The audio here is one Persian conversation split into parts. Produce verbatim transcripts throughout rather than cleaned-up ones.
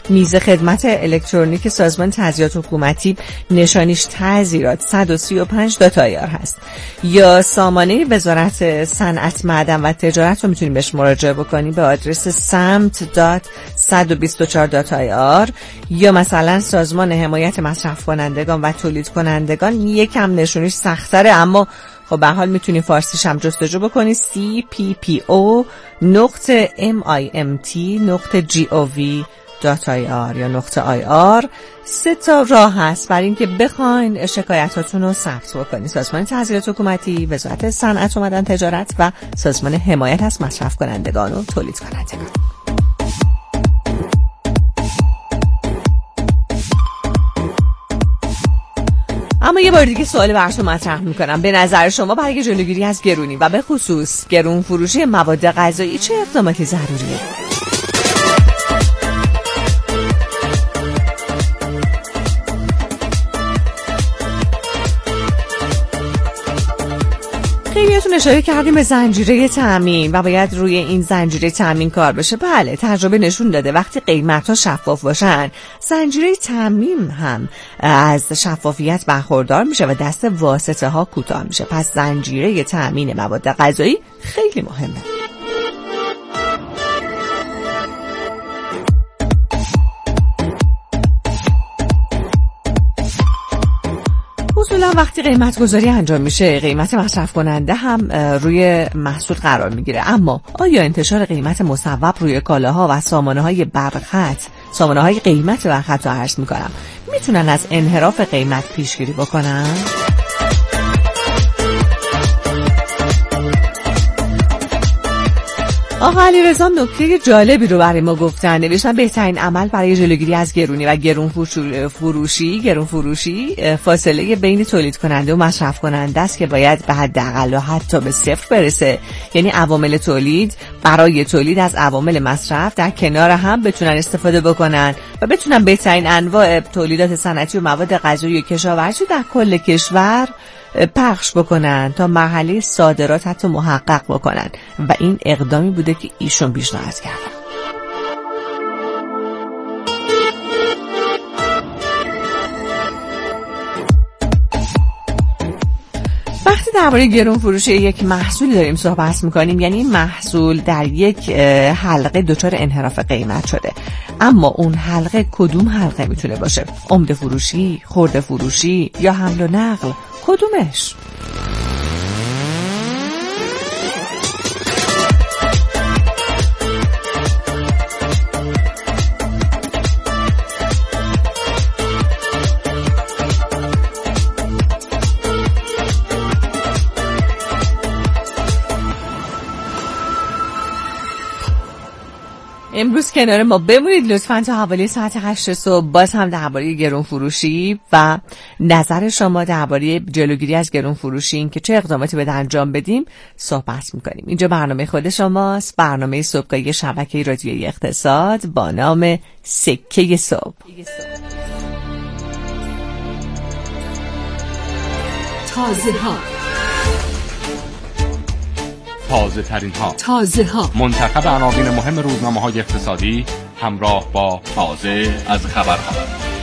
میز خدمت الکترونیک سازمان تزیینات حکومتی نشانیش تعزیرات صد و سی و پنج دات آی آر هست، یا سامانه وزارت صنعت، معدن و تجارت رو میتونیم بهش مراجعه بکنیم به آدرس سمت دات صد و بیست و چهار دات آی آر، یا مثلا سازمان حمایت مصرف کنندگان و تولید کنندگان یکم نشونیش سخت‌تره اما خب به حال میتونی فارسیش هم جستجو بکنی سی پی پی او نقطه ام آی ام تی نقطه جی او وی دات آی آر یا نقطه آی آر. سه تا راه هست برای اینکه بخواین شکایتاتون رو ثبت بکنید: سازمان تزیینات حکومتی، وزارت صنعت و معدن تجارت و سازمان حمایت از مصرف کنندگان و تولید کنندگان. اما یه بار دیگه سوال براتون مطرح میکنم: به نظر شما برای جلوگیری از گرونی و به خصوص گرون فروشی مواد غذایی چه اقداماتی ضروریه؟ خیلیاتون اشاره کردیم به زنجیره تامین و باید روی این زنجیره تامین کار بشه. بله، تجربه نشون داده وقتی قیمت‌ها شفاف باشن، زنجیره تامین هم از شفافیت برخوردار میشه و دست واسطه ها کوتاه میشه. پس زنجیره تامین مواد غذایی خیلی مهمه. اصولا وقتی قیمت گذاری انجام میشه، قیمت مصرف کننده هم روی محصول قرار میگیره. اما آیا انتشار قیمت مصوب روی کالاها و سامانه های برخط، سامانه های قیمت برخط رو عرض میکنم، میتونن از انحراف قیمت پیشگیری بکنن؟ آقا علیرضا نکته جالبی رو برای ما گفتن. نوشتن بهترین عمل برای جلوگیری از گرونی و گرون فروشی گرون فروشی فاصله بین تولید کننده و مصرف کننده است که باید به حداقل و حتی به صفر برسه. یعنی عوامل تولید برای تولید از عوامل مصرف در کنار هم بتونن استفاده بکنن و بتونن بهترین انواع تولیدات صنعتی و مواد غذایی و کشاورزی در کل کشور پخش بکنن تا مرحله صادرات حتی محقق بکنن و این اقدامی بوده که ایشون پیشنهاد کردن. وقتی درباره گرون فروشی یک محصولی داریم صحبت میکنیم، یعنی محصول در یک حلقه دچار انحراف قیمت شده. اما اون حلقه کدوم حلقه میتونه باشه؟ عمده فروشی، خرده فروشی یا حمل و نقل؟ کدومش؟ امروز کنار ما بمونید لطفاً تا حوالی ساعت هشت صبح باز هم درباره گرون فروشی و نظر شما درباره جلوگیری از گرون فروشی، این که چه اقداماتی باید انجام بدیم، صحبت می‌کنیم. اینجا برنامه خود شماست، برنامه صبحگاهی شبکه رادیویی اقتصاد با نام سکه صبح. تازه ها تازه ترین ها تازه ها منتخب عناوین مهم روزنامه های اقتصادی همراه با تازه از خبرها.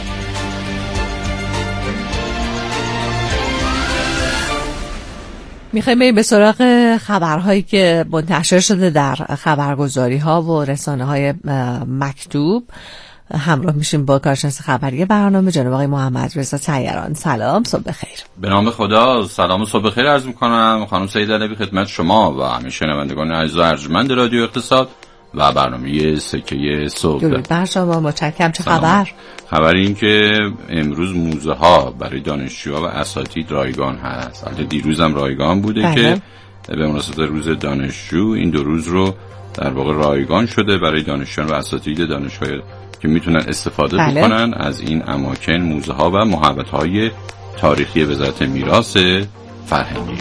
میخوایم بریم به سراغ خبرهایی که منتشر شده در خبرگزاری ها و رسانه های مکتوب. همراه میشیم با کارشناس خبری برنامه جناب آقای محمد رضا طیران. سلام، صبح بخیر. به نام خدا، سلام و صبح بخیر عرض میکنم خانم سعید علیوی خدمت شما و همه شنوندگان عزیز و ارجمند رادیو اقتصاد و برنامه سکه صبح. درود بر شما، متشکرم. چه خبر؟ خبر این که امروز موزه ها برای دانشجوها و اساتید رایگان هست. البته دیروز هم رایگان بوده بله. که به مناسبت روز دانشجو این دو روز رو در واقع رایگان شده برای دانشجویان و اساتید دانشگاه که میتونن استفاده بله. بکنن از این اماکن، موزه ها و محوطه های تاریخی وزارت میراث فرهنگی.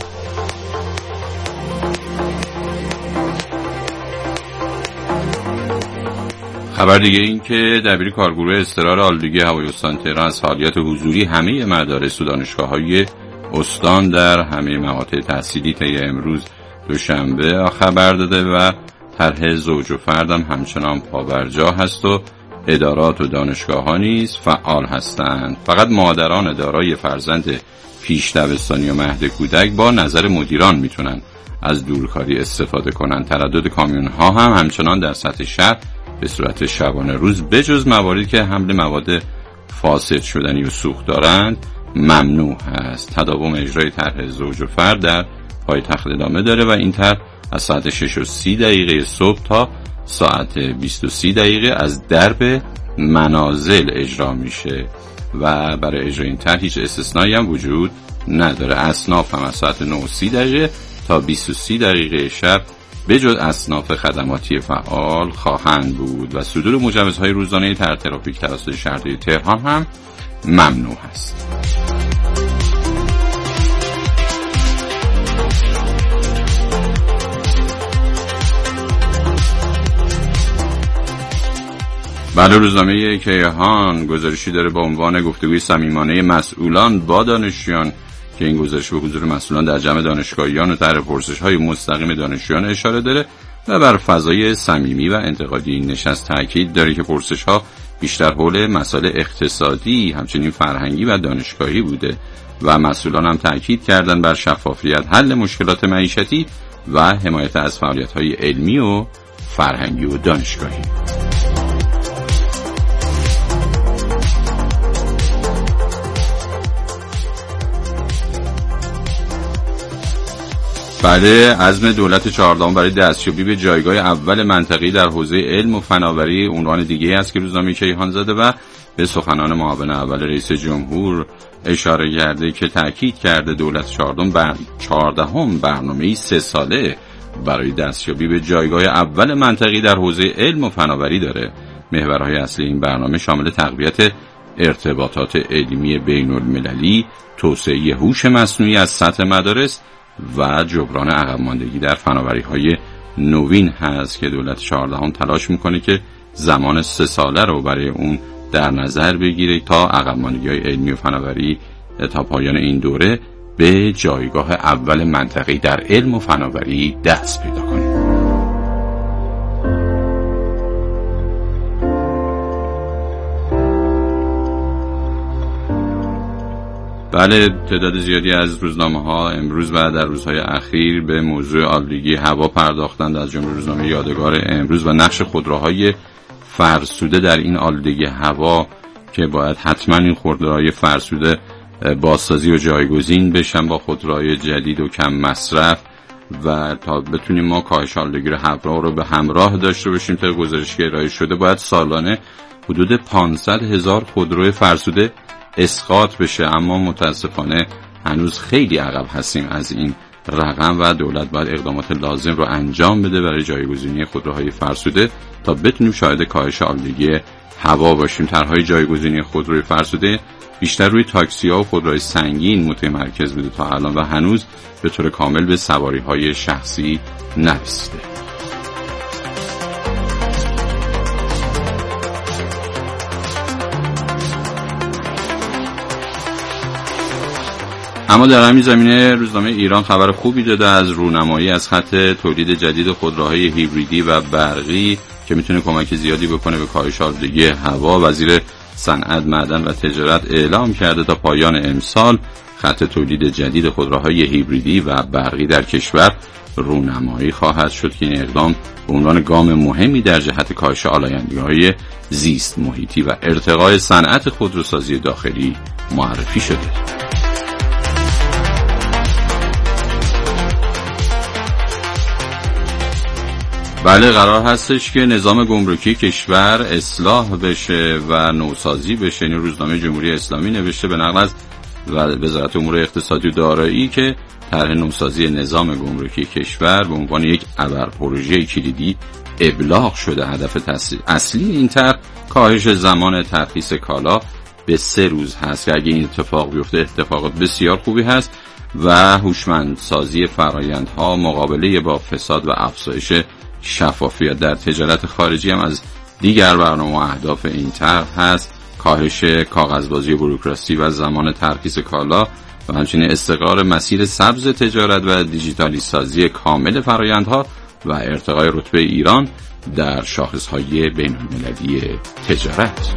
خبر دیگه این که دبیر کارگروه اضطرار آلودگی هوای استان تهران از فعالیت حضوری همه مدارس و دانشگاه‌های استان در همه مقاطع تحصیلی طی امروز دوشنبه خبر داده و طرح زوج و فردم همچنان پابرجا هست و ادارات و دانشگاه‌ها نیز فعال هستند. فقط مادران دارای فرزند پیش دبستانی و مهد کودک با نظر مدیران میتونن از دورکاری استفاده کنند. تردد کامیون‌ها هم همچنان در سطح شهر به صورت شبانه روز بجز مواردی که حمل مواد فاسد شدنی و سوخت دارند ممنوع هست. تداوم اجرای طرح زوج و فرد در پایتخت ادامه داره و این طرح از ساعت شش و سی دقیقه صبح تا ساعت بیست و سه دقیقه از درب منازل اجرا میشه و برای اجرای این طرح هیچ استثنایی هم وجود نداره. اصناف هم از ساعت نه و سی دقیقه تا بیست و سه دقیقه شب بجز اصناف خدماتی فعال خواهند بود و صدور مجوزهای روزانه طرح ترافیک توسط شهرداری تهران هم ممنوع است. بله، روزنامه کیهان گزارشی داره با عنوان گفتگوی صمیمانه مسئولان با دانشجویان که این گزارش به حضور مسئولان در جمع دانشگاهیان و طرح پرسش‌های مستقیم دانشجویان اشاره داره و بر فضای صمیمی و انتقادی این نشست تاکید داره که پرسش‌ها بیشتر حول مسائل اقتصادی همچنین فرهنگی و دانشگاهی بوده و مسئولان هم تاکید کردن بر شفافیت حل مشکلات معیشتی و حمایت از فعالیت‌های علمی و فرهنگی و دانشگاهی. بله، عزم دولت چهاردهم برای دستیابی به جایگاه اول منطقه‌ای در حوزه علم و فناوری عنوان دیگه است که روزنامه کیهان زده و به سخنان معاون اول رئیس جمهور اشاره کرده که تاکید کرده دولت چهاردهم بر چهاردهم برنامه‌ای سه ساله برای دستیابی به جایگاه اول منطقه‌ای در حوزه علم و فناوری داره. محورهای اصلی این برنامه شامل تقویت ارتباطات علمی بین‌المللی، توسعه هوش مصنوعی از سطح مدارس و جبران عقب ماندگی در فناوری‌های نوین هست که دولت چهاردهم تلاش میکنه که زمان سه ساله رو برای اون در نظر بگیره تا عقب ماندگی‌های علمی و فناوری تا پایان این دوره به جایگاه اول منطقه‌ای در علم و فناوری دست پیدا کنه. بله، تعداد زیادی از روزنامه‌ها امروز و در روزهای اخیر به موضوع آلودگی هوا پرداختند، از جمله روزنامه یادگار امروز و نقش خودروهای فرسوده در این آلودگی هوا که باید حتما این خودروهای فرسوده بازسازی و جایگزین بشن با خودروهای جدید و کم مصرف و تا بتونیم ما کاهش آلودگی هوا رو به همراه داشته باشیم. تا گزارشی که ارائه شده باید سالانه حدود پانصد هزار خودرو فرسوده اسقاط بشه، اما متاسفانه هنوز خیلی عقب هستیم از این رقم و دولت باید اقدامات لازم رو انجام بده برای جایگزینی خودروهای فرسوده تا بتونیم شاهد کاهش آلودگی هوا باشیم. طرحهای جایگزینی خودروی فرسوده بیشتر روی تاکسی‌ها و خودروهای سنگین متمرکز بوده تا الان و هنوز به طور کامل به سواری‌های شخصی نرسیده. اما در همین زمینه روزنامه ایران خبر خوبی داده از رونمایی از خط تولید جدید خودروهای هیبریدی و برقی که میتونه کمک زیادی بکنه به کاهش آلودگی هوا. وزیر صنعت، معدن و تجارت اعلام کرده تا پایان امسال خط تولید جدید خودروهای هیبریدی و برقی در کشور رونمایی خواهد شد که این اقدام به عنوان گام مهمی در جهت کاهش آلایندگی‌های زیست محیطی و ارتقای صنعت خودروسازی داخلی معرفی شده. بله، قرار هستش که نظام گمرکی کشور اصلاح بشه و نوسازی بشه. این روزنامه جمهوری اسلامی نوشته به نقل از وزارت امور اقتصادی و دارایی که طرح نوسازی نظام گمرکی کشور به عنوان یک ابر پروژه کلیدی ابلاغ شده. هدف اصلی این طرح کاهش زمان ترخیص کالا به سه روز هست که اگه این اتفاق بیفته اتفاقات بسیار خوبی هست و هوشمندسازی فرآیندها، مقابله با فساد و افزایش شفافیت در تجارت خارجی هم از دیگر برنامه و اهداف این طرح هست. کاهش کاغذبازی و بوروکراسی و زمان ترخیص کالا و همچنین استقرار مسیر سبز تجارت و دیجیتالی سازی کامل فرآیندها و ارتقای رتبه ایران در شاخصهای بین المللی تجارت.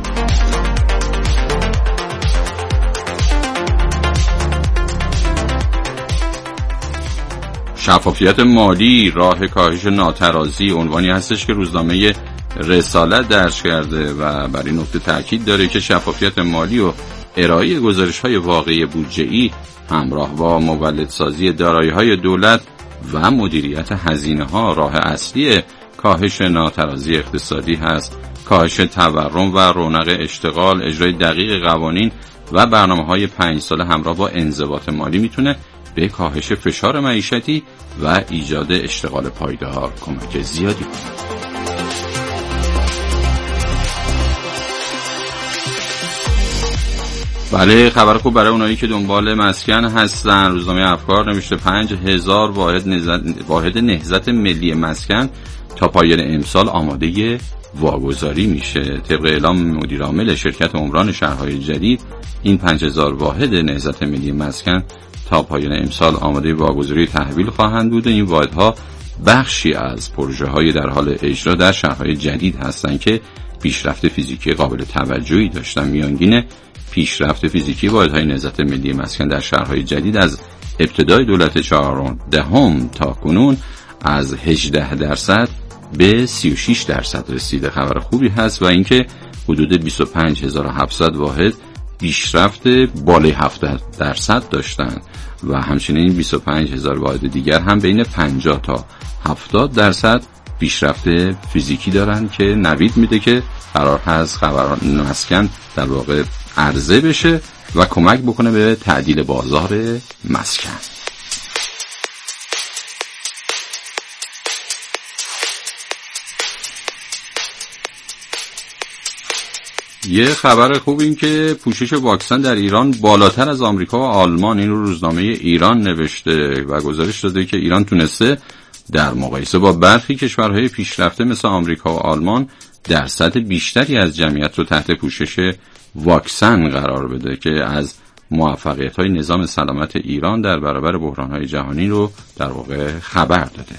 شفافیت مالی راه کاهش ناترازی عنوانی هستش که روزنامه رسالت درج کرده و بر این نکته تاکید داره که شفافیت مالی و ارائه گزارش‌های واقعی بودجه‌ای همراه با مولدسازی دارایی‌های دولت و مدیریت هزینه‌ها راه اصلی کاهش ناترازی اقتصادی هست. کاهش تورم و رونق اشتغال، اجرای دقیق قوانین و برنامه‌های پنج ساله همراه با انضباط مالی میتونه به کاهش فشار معیشتی و ایجاد اشتغال پایدار کمک زیادی کنه. بله، خبر خوب برای اونایی که دنبال مسکن هستن. روزنامه افکار نوشته پنج هزار واحد نهزت, واحد نهزت ملی مسکن تا پایان امسال آماده واگذاری میشه. طبق اعلام مدیر عامل شرکت عمران شهرهای جدید، این پنج هزار واحد نهزت ملی مسکن تا پایان امسال آماده واگذاری تحویل خواهند بود. این واحدها بخشی از پروژه‌های در حال اجرا در شهرهای جدید هستند که پیشرفت فیزیکی قابل توجهی داشتن. میانگین پیشرفت فیزیکی واحدهای نهزت ملی مسکن در شهرهای جدید از ابتدای دولت چهاردهم تا کنون از هجده درصد به سی و شش درصد رسیده. خبر خوبی هست و اینکه حدود بیست و پنج هزار و هفتصد واحد پیشرفت بالای هفتاد درصد داشتن و همچنین بیست و پنج هزار واحد دیگر هم بین پنجاه تا هفتاد درصد پیشرفت فیزیکی دارن که نوید میده که قرار هست خبر مسکن در واقع عرضه بشه و کمک بکنه به تعدیل بازار مسکن. یه خبر خوب این که پوشش واکسن در ایران بالاتر از آمریکا و آلمان. این رو روزنامه ایران نوشته و گزارش داده که ایران تونسته در مقایسه با برخی کشورهای پیشرفته مثل آمریکا و آلمان درصد بیشتری از جمعیت رو تحت پوشش واکسن قرار بده که از موفقیت‌های نظام سلامت ایران در برابر بحران‌های جهانی رو در واقع خبر داده.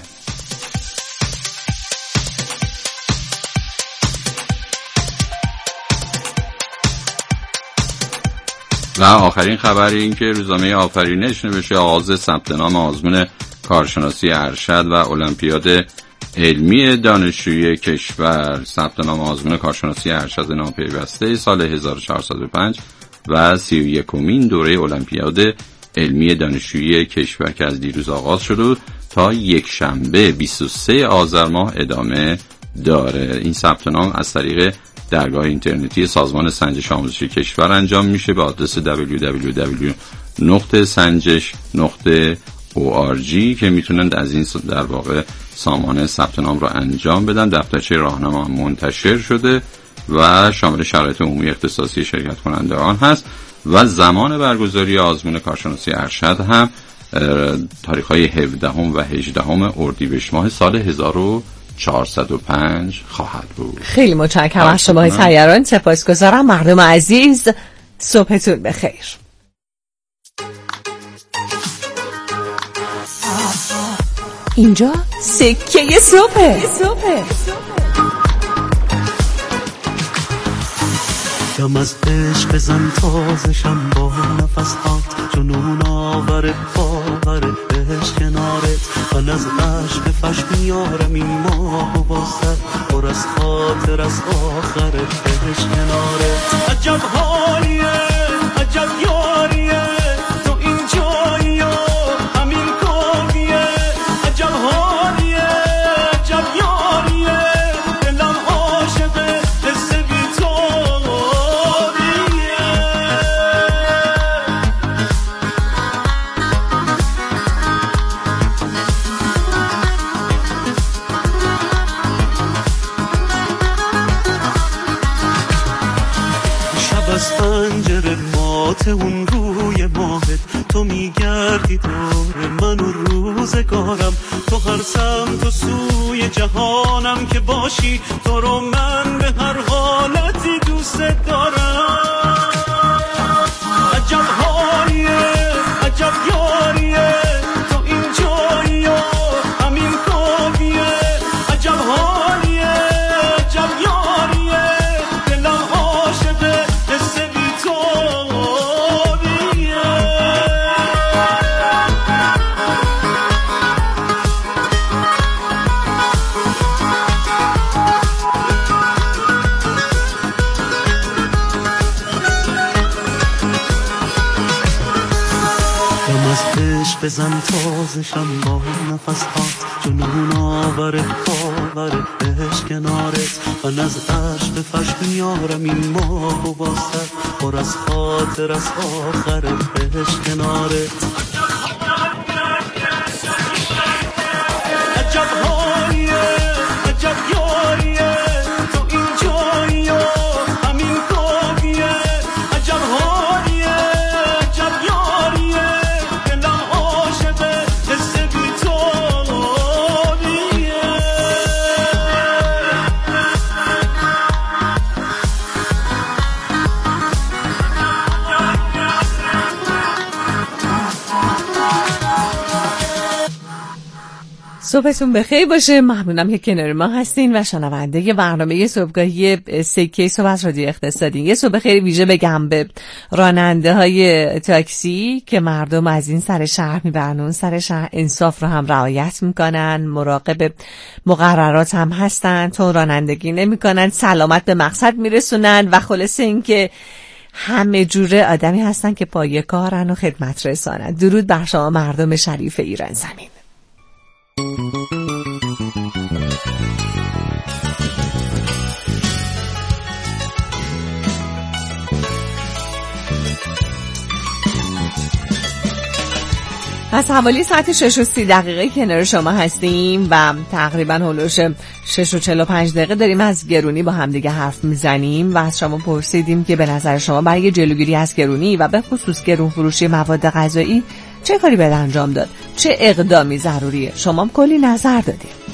و آخرین خبر این که روزنامه آفرینش نوشته آغاز ثبت نام آزمون کارشناسی ارشد و المپیاد علمی دانشجویی کشور. ثبت نام آزمون کارشناسی ارشد ناپیوسته سال هزار و چهارصد و پنج و سی و یکمین دوره المپیاد علمی دانشجویی کشور که از دیروز آغاز شده تا یک شنبه بیست و سوم آذر ماه ادامه داره. این ثبت نام از طریق درگاه اینترنتی سازمان سنجش آموزشی کشور انجام میشه به آدرس دبلیو دبلیو دبلیو نقطه سنجش نقطه او آر جی که میتونند از این در واقع سامان ثبت نام رو انجام بدن. دفترچه راهنما منتشر شده و شامل شرایط عمومی اختصاصی شرکت کنندگان هست و زمان برگزاری آزمون کارشناسی ارشد هم تاریخ‌های هفدهم و هجدهم اردیبهشت ماه سال هزار و چهارصد و پنج خواهد بود. خیلی متشکرم از شما طیاران، سپاسگزارم. مردم عزیز صبحتون بخیر. اینجا سکه صبح. دم از عشق بزن تازشم با نفس هات جنون آور باور عشق کنارت من از عشق فش میارم این ماه و بازتر پر از خاطر از آخر عشق کنارت. عجب حالیه عجب یاریه تو این جایی و همین کاریه. عجب حالیه عجب یاریه دلم عاشقه حس بی اون روی ماهت تو میگردی دور من و روزگارم تو هر سمت و سوی جهانم که باشی تو رو من به هر حالتی دوست دارم. عجب حالیه عجب یاریه تو این جایی و همین کاریه. عجب حالیه بزن تازشم با نفس هات، جنون آور باور عشق کنارت. من از عشق فشق میارم این ماه و واسه پر از خاطر از آخر عشق کنارت. عجب حالیه عجب یاریه تو این جایی و همین کافیه. عجب حالیه عجب یاریه دلم عاشقه قصه بی‌تابیه. صبحتون بخیر باشه. ممنونم که کنار ما هستین و شنونده ی برنامه صبحگاهی سکه صبح از رادیو اقتصادی. یه صبح خیلی ویژه بگم به راننده های تاکسی که مردم از این سر شهر میبرن اون سر شهر، انصاف رو هم رعایت میکنن، مراقب مقررات هم هستن، تو رانندگی نمیکنن، سلامت به مقصد میرسونن و خلاصه این که همه جوره آدمی هستن که پای کارن و خدمت رسانن. درود بر شما مردم شریف ایران زمین. از حوالی ساعت شش و سی دقیقه کنار شما هستیم و تقریبا هلوش شش و چهل و پنج دقیقه داریم از گرونی با هم دیگه حرف میزنیم و از شما پرسیدیم که به نظر شما برای جلوگیری از گرونی و به خصوص گرون فروشی مواد غذایی چه کاری باید انجام داد؟ چه اقدامی ضروریه؟ شما هم کلی نظر دادید.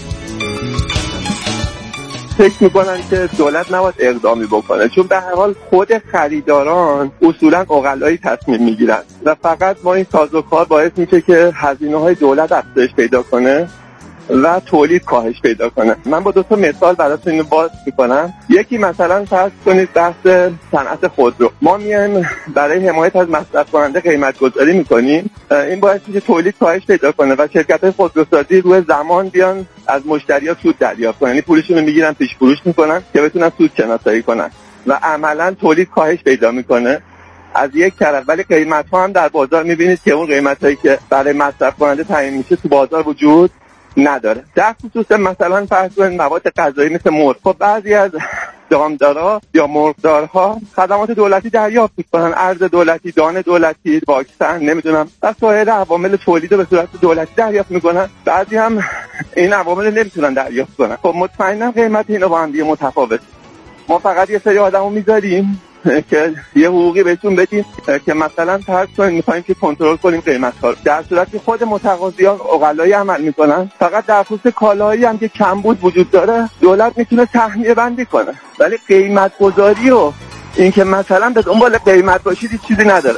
فکر میکنن که دولت نباید اقدامی بکنه، چون به هر حال خود خریداران اصولا عقلایی تصمیم میگیرن و فقط ما این سازوکار باعث میشه که هزینه های دولت افزایش پیدا کنه و تولید کاهش پیدا کنه. من با دو تا مثال براتون اینو باز میکنم. یکی مثلا فرض کنید بحث صنعت خودرو. ما میایم برای حمایت از مصرف کننده قیمت گذاری میکنیم، این باعث میشه تولید کاهش پیدا کنه و شرکت‌های خودروسازی روی زمان بیان از مشتری‌ها سود دریافت کنن، یعنی پولشون رو میگیرن پیش فروش میکنن که بتونن سود شناسایی کنن و عملاً تولید کاهش پیدا میکنه از یک طرف، ولی قیمت‌ها هم در بازار میبینید که اون قیمتایی که برای مصرف کننده تعیین میشه تو بازار وجود نداره. در خصوص مثلا فرض کنید مواد غذایی مثل مرغ، خب بعضی از دامدارا یا مرغدارها خدمات دولتی دریافت میکنن، ارز دولتی، دانه دولتی، واکسن، نمیدونم و سایر عوامل تولید رو به صورت دولتی دریافت میکنن. بعضی هم این عوامل رو نمیتونن دریافت کنن. خب مطمئنا قیمت اینا با هم دیگه متفاوته. ما فقط یه سری آدمو میذاریم که یه حقوقی بهتون بدیم که مثلا فرض کنیم می‌خوایم که کنترل کنیم قیمت‌ها رو، در صورتی خود متقاضیان عقلایی عمل میکنن. فقط در خصوص کالایی هم که کمبود وجود داره دولت میتونه تهمیه بندی کنه، ولی قیمت گذاری و این که مثلا به دنبال قیمت باشید چیزی نداره.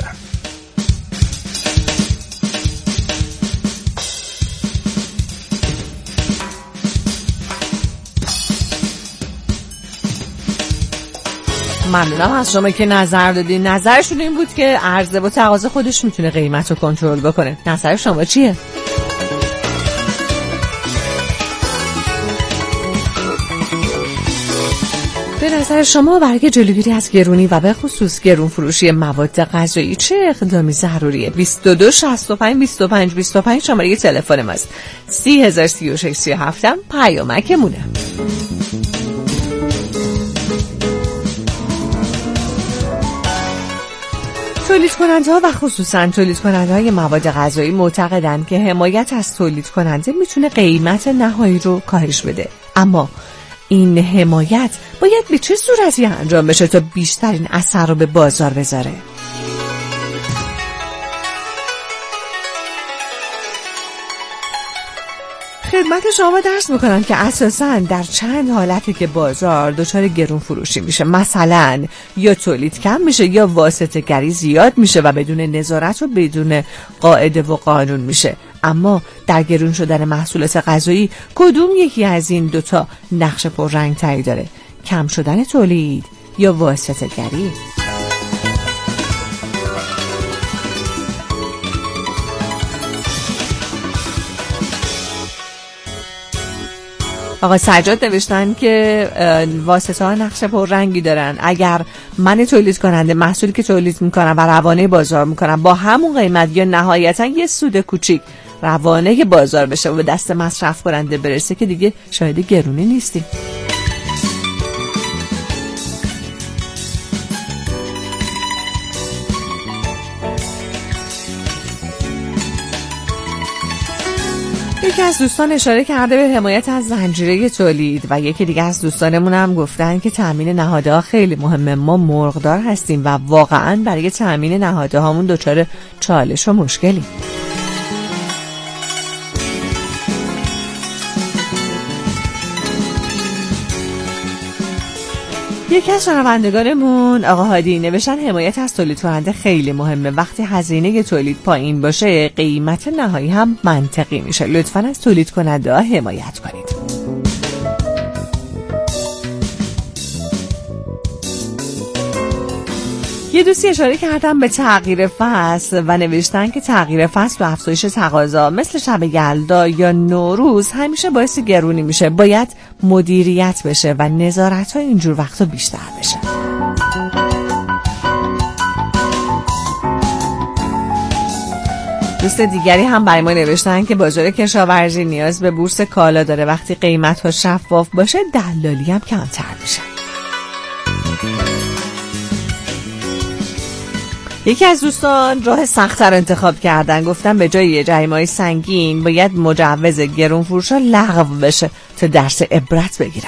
ممنونم از شما که نظر دادین. نظرشون این بود که عرضه و تقاضا خودش میتونه قیمت رو کنترل بکنه. نظر شما چیه؟ به نظر شما برای جلوگیری از گرونی و به خصوص گرون فروشی مواد غذایی چه اقدامی ضروریه؟ بیست و دو شصت و پنج بیست و پنج بیست و پنج شماره تلفن ماست. سی هزار سی و شش سی و هفت هم پیامکمونه. تولید کننده ها و خصوصا تولید کننده های مواد غذایی معتقدند که حمایت از تولید کننده میتونه قیمت نهایی رو کاهش بده، اما این حمایت باید به چه صورتی انجام بشه تا بیشترین اثر رو به بازار بذاره؟ خدمت شما درس میکنن که اساساً در چند حالتی که بازار دچار گرون فروشی میشه، مثلا یا تولید کم میشه یا واسطه گری زیاد میشه و بدون نظارت و بدون قاعده و قانون میشه. اما در گرون شدن محصولات غذایی کدوم یکی از این دوتا نقش پررنگ تری داره؟ کم شدن تولید یا واسطه گری؟ آقا سجاد نوشتن که واسطه ها نقش پررنگی دارن. اگر من تولید کننده محصولی که تولید میکنم و روانه بازار میکنم با همون قیمت یا نهایتا یه سود کوچیک روانه بازار بشه و به دست مصرف کننده برسه که دیگه شاید گرونی نیستیم. یکی از دوستان اشاره کرده به حمایت از زنجیره تولید و یکی دیگه از دوستانمون هم گفتن که تامین نهادها خیلی مهمه. ما مرغدار هستیم و واقعا برای تامین نهادهامون دچار چالش و مشکلیم. یکی از شنوندگانمون آقا هادی نوشتن حمایت از تولید کننده خیلی مهمه. وقتی هزینه تولید پایین باشه قیمت نهایی هم منطقی میشه. لطفاً از تولید کننده ها حمایت کنید. یه دوستی اشاره کردم به تغییر فصل و نوشتن که تغییر فصل و افزایش تقاضا مثل شب یلدا یا نوروز همیشه باعث گرونی میشه. باید مدیریت بشه و نظارت های اینجور وقتا بیشتر بشه. دوست دیگری هم برای ما نوشتن که بازار کشاورزی نیاز به بورس کالا داره. وقتی قیمت ها شفاف باشه دلالی هم کمتر میشه. یکی از دوستان راه سخت‌تر انتخاب کردن. گفتن به جای جریمه‌های سنگین باید مجوز گرون فروشا لغو بشه تا درس عبرت بگیرن.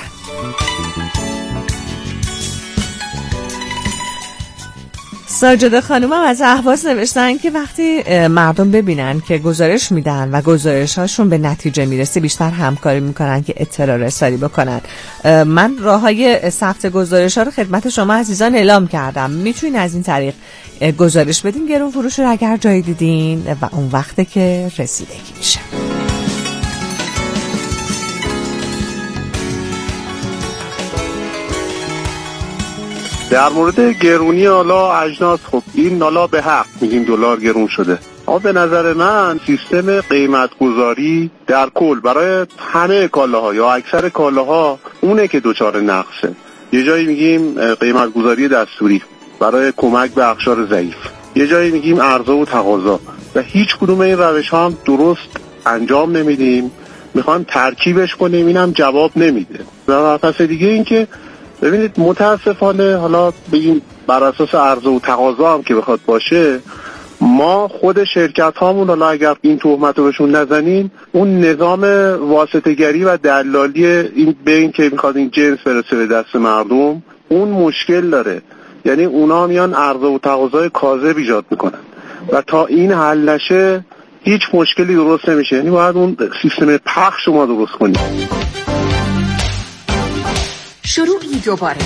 ساجده خانوم هم از اهواز نوشتن که وقتی مردم ببینن که گزارش میدن و گزارش هاشون به نتیجه میرسه بیشتر همکاری میکنن که اطلاع رسانی بکنن. من راه های ثبت گزارش ها رو خدمت شما عزیزان اعلام کردم. میتونین از این طریق گزارش بدین گرون فروش رو اگر جایی دیدین و اون وقته که رسیدگی میشه. در مورد گرونی حالا اجناس، خب این حالا به حق میگیم دلار گرون شده، اما به نظر من سیستم قیمت گذاری در کل برای همه کالاها یا اکثر کالاها اونه که دچار نقصه. یه جایی میگیم قیمت گذاری دستوری برای کمک به اقشار ضعیف، یه جایی میگیم عرضه و تقاضا و هیچ کدوم این روش ها هم درست انجام نمیدیم. میخوان ترکیبش کنیم اینم جواب نمیده. و پس دیگه این که ببینید متاسفانه حالا بگیم بر اساس عرضه و تقاضا هم که بخواد باشه، ما خود شرکت هامون حالا اگر این تهمت رو بهشون نزنیم اون نظام واسطه‌گری و دلالی این بین که میخواد این جنس برسه به دست مردم اون مشکل داره. یعنی اونا میان عرضه و تقاضای کاذب ایجاد میکنن و تا این حل نشه هیچ مشکلی درست نمیشه. یعنی باید اون سیستم پخش ما درست کنیم. شروعی دوباره،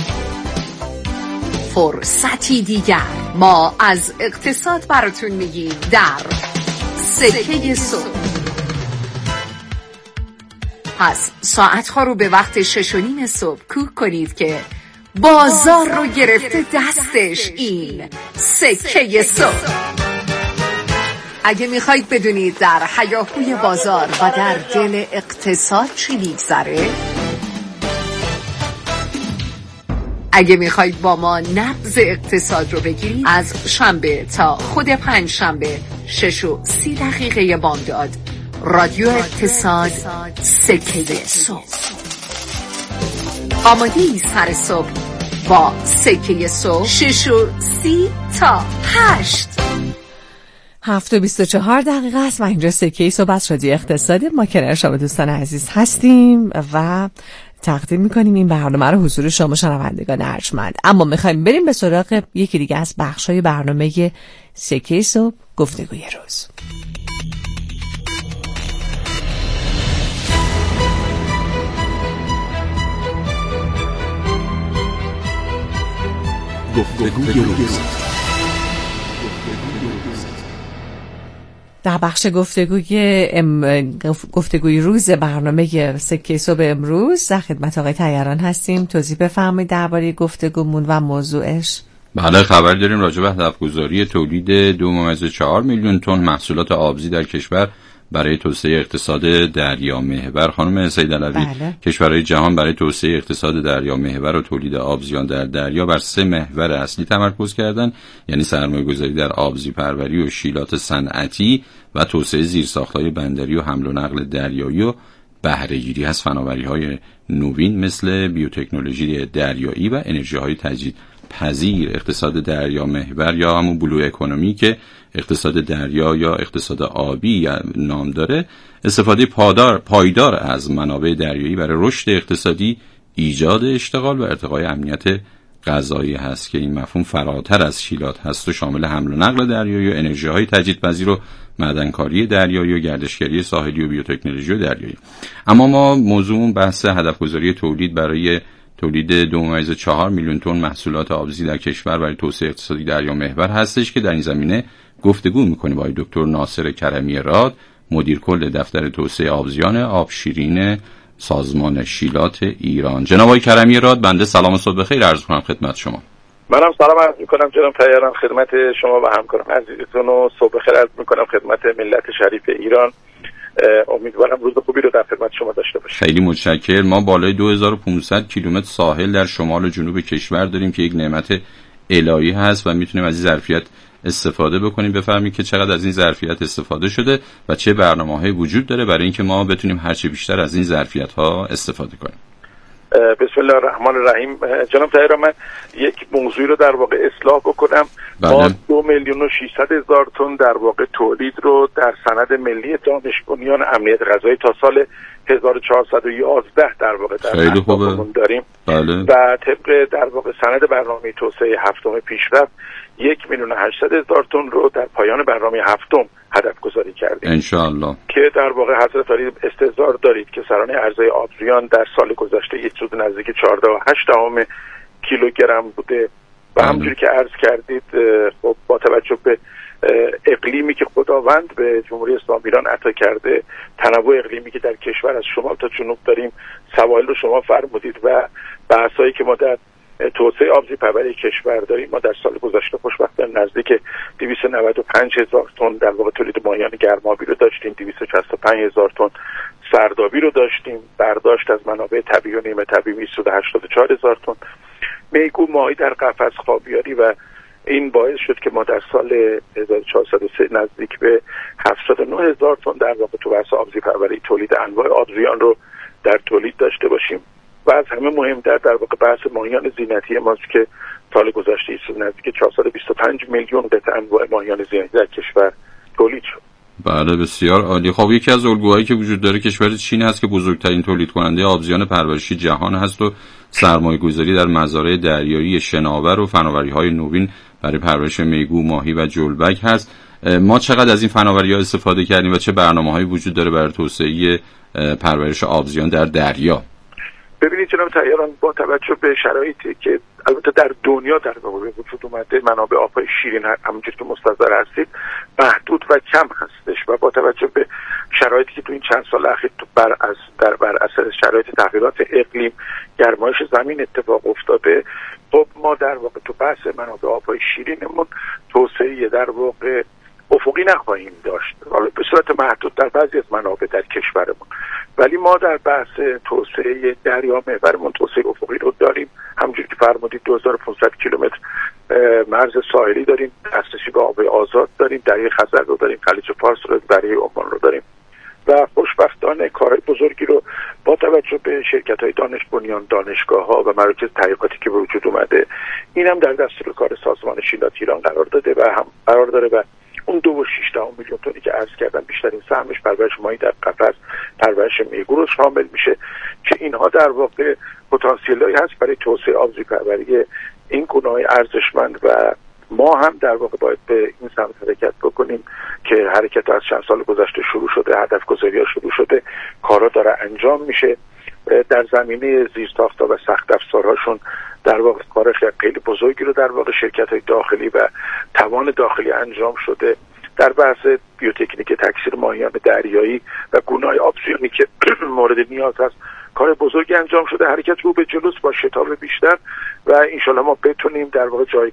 فرصتی دیگر. ما از اقتصاد براتون میگیم در سکه صبح. پس ساعتها رو به وقت شش و نیم صبح کوک کنید که بازار رو گرفته دستش این سکه صبح. اگه میخواید بدونید در هیاهوی بازار و در دل اقتصاد چی میگذره، اگه میخواید با ما نبض اقتصاد رو بگیرید، از شنبه تا خود پنج شنبه شش و سی دقیقه بامداد رادیو اقتصاد سکه صبح. آماده ای سر صبح با سکه صبح شش و سی تا هشت. هفت و بیست و چهار دقیقه است و اینجا سکه صبح از رادیو اقتصاد. ما کنار شما دوستان عزیز هستیم و تقدیم میکنیم این برنامه رو حضور شما شنوندگان ارجمند. اما میخوایم بریم به سراغ یکی دیگه از بخشای برنامه سکه صبح، گفتگوی روز. گفتگوی روز. در بخش گفتگوی ام... گفتگوی روز برنامه سکه صبح امروز در خدمت آقای طیران هستیم. توضیح بفرمایید درباره گفتگومون و موضوعش. بله، خبر داریم راجع به هدف‌گذاری تولید دو ممیز چهار میلیون تن محصولات آبزی در کشور برای توسعه اقتصاد دریا محور. خانم سیدعلوی، بله. کشورهای جهان برای توسعه اقتصاد دریا محور و تولید آبزیان در دریا بر سه محور اصلی تمرکز کردن، یعنی سرمایه‌گذاری در آبزی پروری و شیلات صنعتی و توسعه زیرساخت‌های بندری و حمل و نقل دریایی و بهره‌گیری از فناوری‌های نوین مثل بیوتکنولوژی دریایی و انرژی‌های تجدید پذیر. اقتصاد دریا محور یا همون بلو اکونومی که اقتصاد دریا یا اقتصاد آبی نام داره، استفاده پایدار پایدار از منابع دریایی برای رشد اقتصادی، ایجاد اشتغال و ارتقای امنیت غذایی هست که این مفهوم فراتر از شیلات هست و شامل حمل و نقل دریایی و انرژی‌های تجدیدپذیر و معدنکاری دریایی و گردشگری ساحلی و بیوتکنولوژی دریایی. اما ما موضوع بحث هدفگذاری تولید برای تولید دو ممیز چهار میلیون تن محصولات آبزی در کشور برای توسعه اقتصادی دریا محور هستش که در این زمینه گفتگو می‌کنیم با دکتر ناصر کرمی راد، مدیر کل دفتر توسعه آبزیان آب شیرین سازمان شیلات ایران. جناب آقای کرمی راد، بنده سلام و صبح بخیر عرض کنم خدمت شما. منم سلام عرض می‌کنم جناب طیاران خدمت شما و همکاران عزیزتون و صبح بخیر عرض می‌کنم خدمت ملت شریف ایران. امیدوارم روز خوبی رو در خدمت شما داشته باشیم. خیلی متشکرم. ما بالای دو هزار و پانصد کیلومتر ساحل در شمال و جنوب کشور داریم که یک نعمت الهی هست و میتونیم از این ظرفیت استفاده بکنیم. بفرمایید که چقدر از این ظرفیت استفاده شده و چه برنامه‌هایی وجود داره برای اینکه ما بتونیم هر چه بیشتر از این ظرفیت‌ها استفاده کنیم. بسم الله الرحمن الرحیم. جناب طاهر، من یک موضوعی رو در واقع اصلاح بکنم. بله. ما دو میلیون و ششصد هزار تن در واقع تولید رو در سند ملی دانش بنیان امنیت غذایی تا سال هزار و چهارصد و یازده در واقع در خیلی خوبه داریم. بله. و طبق در واقع سند برنامه توسعه هفتم پیشرفت یک میلیون و هشتصد هزار تن رو در پایان برنامه هفتم هدف گذاری کردیم ان شاء الله، که در واقع حضرت عالی استحضار دارید که سرانه ارزهای آبزیان در سال گذشته یک سود نزدیک چهارده و هشت دهم کیلوگرم بوده و همونجوری که عرض کردید خب با توجه به اقلیمی که خداوند به جمهوری اسلامی ایران عطا کرده، تنوع اقلیمی که در کشور از شمال تا جنوب داریم، سواحل رو شما فرمودید و بحثایی که ما در توسعه آبزی پروری کشور داریم، ما در سال گذشته خوشبختانه نزدیک دویست و نود و پنج هزار تن در واقع تولید ماهیان گرمابی رو داشتیم، دویست و شصت و پنج هزار تن سردابی رو داشتیم، برداشت از منابع طبیعی و نیمه طبیعی میصد و هشتاد و چهار هزار تن میگو ماهی در قفس خوابیاری و این باعث شد که ما در سال هزار و چهارصد و سه نزدیک به هفتصد و نه هزار تن در واقع تو بحث آبزی پروری تولید انواع آبزیان رو در تولید داشته باشیم و از همه مهمتر در واقع بحث ماهیان زینتی ماست که سال گذشته ایستاد نزدیک چهارصد و بیست و پنج میلیون قطعه انواع ماهیان زینتی در کشور تولید شد. بله بسیار عالی. خب یکی از الگوهایی که وجود داره کشور چین هست که بزرگترین تولید کننده آبزیان پرورشی جهان هست و سرمایه‌گذاری در مزارع دریایی شناور و فناوری‌های نوین برای پرورش میگو، ماهی و جلبک هست. ما چقدر از این فناوری‌ها استفاده کردیم و چه برنامه‌هایی وجود داره برای توسعه پرورش آبزیان در دریا؟ ببینید جناب طیاران، با توجه به شرایطی که البته در دنیا در واقع وجود اومده، منابع آبهای شیرین همونجوری که مستحضر هستید محدود و کم هستش و با توجه به شرایطی که تو این چند سال اخیر تو بر از در بر اثر شرایط تغییرات اقلیم، گرمایش زمین اتفاق افتاده، خب ما در واقع تو بحث منابع آبهای شیرینمون توسعه در واقع افقی نخواهیم داشت، حالا به صورت محدود در بعضی از منابع در کشورمون، ولی ما در بحث توسعه دریا محورمون توسعه افقی رو داریم. همونجوری که فرمودید دو هزار و پانصد کیلومتر مرز ساحلی داریم، دسترسی به آب آزاد داریم، دریای خزر رو داریم، خلیج فارس رو، دریای عمان رو داریم و خوشبختانه کارهای بزرگی رو با توجه به شرکت‌های دانش بنیان، دانشگاه‌ها و مراکز تحقیقاتی که به وجود اومده، این هم در دستور کار سازمان شیلات ایران قرار داده و هم قرار داره و اون دو و شش دهم میلیون تنی که عرض کردم بیشترین سهمش پرورش ماهی در قفس، پرورش میگو رو شامل میشه که اینها در واقع پتانسیل‌هایی هست برای توسعه آبزی پروری این گونه‌های ارزشمند و ما هم در واقع باید به این سمت حرکت بکنیم که حرکت از چند سال گذشته شروع شده، هدف گذاری‌ها شروع شده، کارا داره انجام میشه در زمینه زیرساخت‌ها و سخت افزارهاشون در واقع کار خیلی بزرگی رو در واقع شرکت‌های داخلی و توان داخلی انجام شده در بحث بیوتکنیک تکثیر ماهیان دریایی و گونه‌های آبزیانی که مورد نیاز هست کار بزرگی انجام شده. حرکت رو به جلوست با شتاب بیشتر و انشالله ما بتونیم در واقع جای